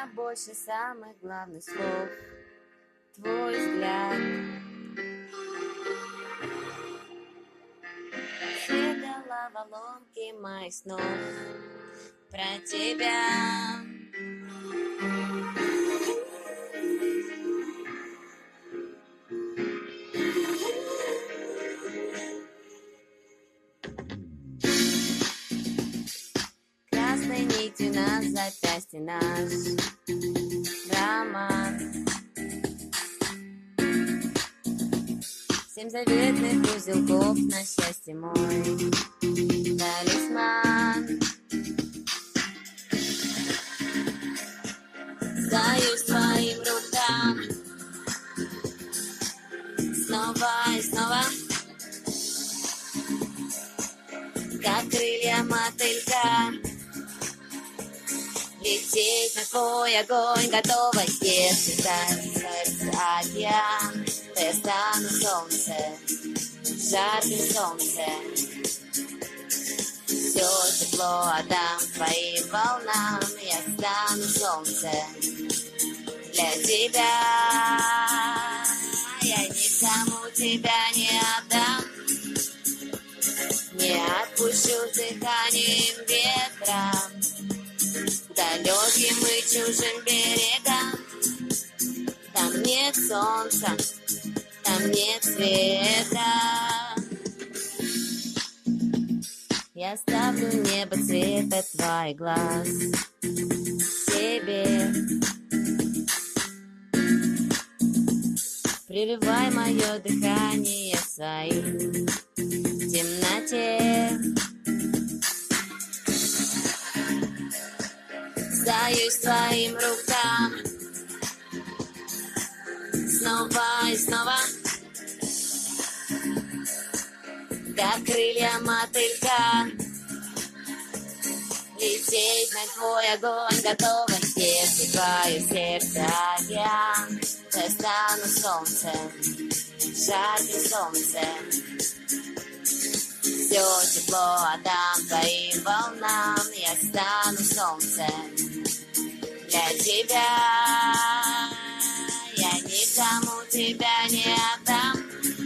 Эго больше самых главных слов. Твой взгляд. Все головоломки моих снов про тебя. Красной нитью на запястье наш роман. 7 заветных узелков на счастье мой талисман. Сдаюсь твоим рукам снова и снова, как крылья мотылька. Лететь на твой огонь готова, если сердце океан. Я стану солнцем, жарким солнцем. Все тепло отдам твоим волнам. Я стану солнцем для тебя. Я никому тебя не отдам, не отпущу с дыханием ветра к далеким и чужим берегам. Там нет солнца, там нет света. Я ставлю небо цвета твоих глаз себе. Прерывай мое дыхание своим в темноте. Сдаюсь твоим рукам снова и снова, как крылья мотылька. Лететь на твой огонь готова, если твое сердце океан. Я стану солнцем, жарким солнцем. Все тепло отдам твоим волнам. Я стану солнцем для тебя. Я никому тебя не отдам,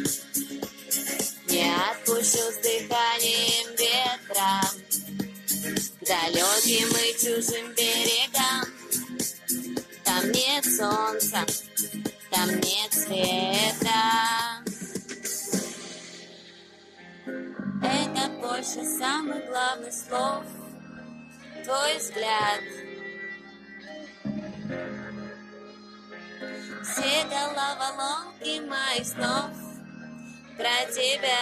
не отпущу с дыханием ветра к далеким и чужим берегам. Там нет солнца, там нет света. Это больше самых главных слов. Твой взгляд. Все головоломки моих снов про тебя.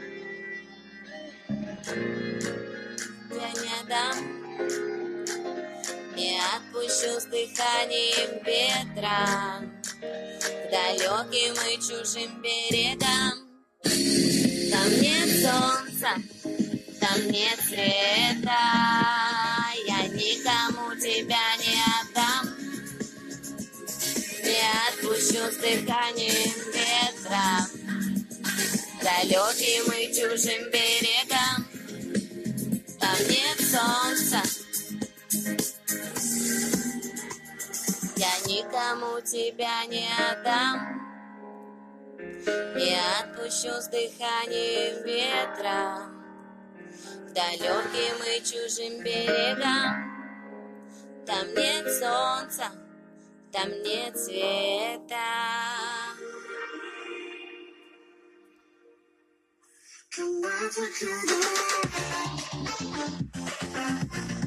Я не отдам, не отпущу с дыханием ветра к далеким и чужим берегам. Там нет солнца, там нет света. Я никому тебя не отдам, не отпущу с дыханием ветра к далеким и чужим берегам. Там нет солнца, я никому тебя не отдам, не отпущу с дыханием ветра к далеким и чужим берегам. Там нет солнца, там нет света. Come back to